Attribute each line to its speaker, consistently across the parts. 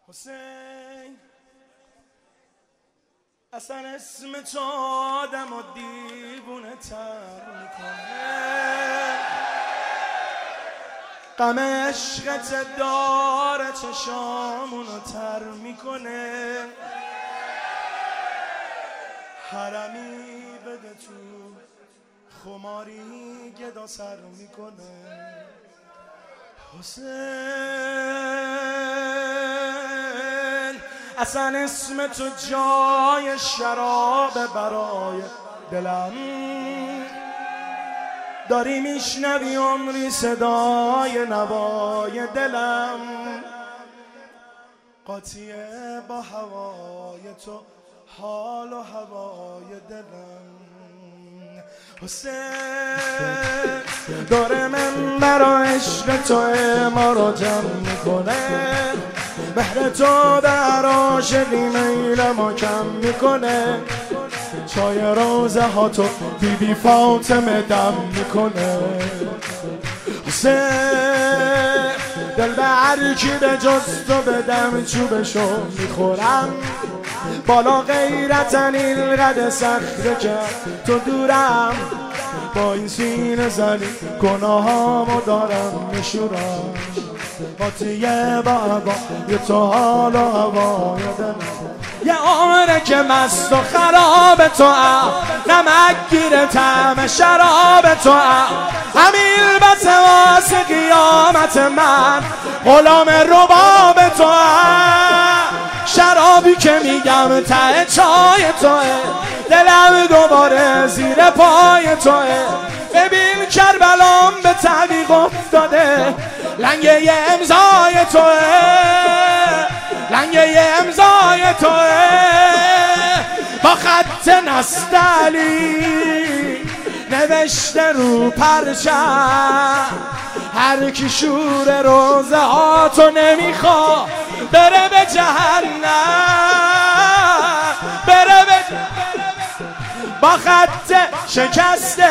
Speaker 1: حسین اصلا اسم تو آدم و دیوونه تر میکنه، غم عشقت داره چشامونو تر میکنه، حرمی بده تو خماری گدا سر میکنه. حسین اصلا اسم تو جای شراب برای دلم، داری میشنوی عمری صدای نوای دلم، قاطیه با هوای تو حال و هوای دلم. حسین داره من برا عشق تو ما رو جمع میکنه، مهر تو در عاشقی میل ما کم میکنه، چای روزه ها تو بیبی فاطمه دم میکنه. حسین دل به هر کی به جز تو بدم چوبشو میخورم، بالا غیرتن این قد سخته که تو دورم، با این سینه زنی گناهامو دارم میشورم، قاطیه با هوای تو حال و هوای دلم. یه عمره که مست و خراب تو نمک گیره طعم شراب تو، همین بس واسه قیامت من غلام رباب تو، شرابی که میگم ته چای توه، دلم دوباره زیر پای توه، ببین کربلام به تعویق افتاده، لنگه امضای توه، لنگه امضای توه، با خط نستعلی نوشته رو پرچم، هر کی شور روزه ها تو نمیخوا بره به جهنم، بره به با خط شکسته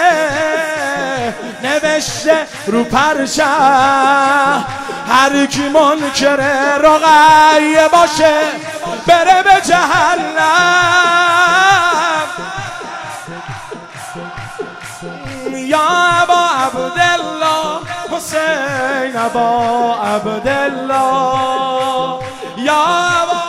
Speaker 1: نوشته رو پرچم، هر کی منکر رقیه باشه بره به جهنم. یا ابا عبدالله حسین ابا عبدالله، یا ابا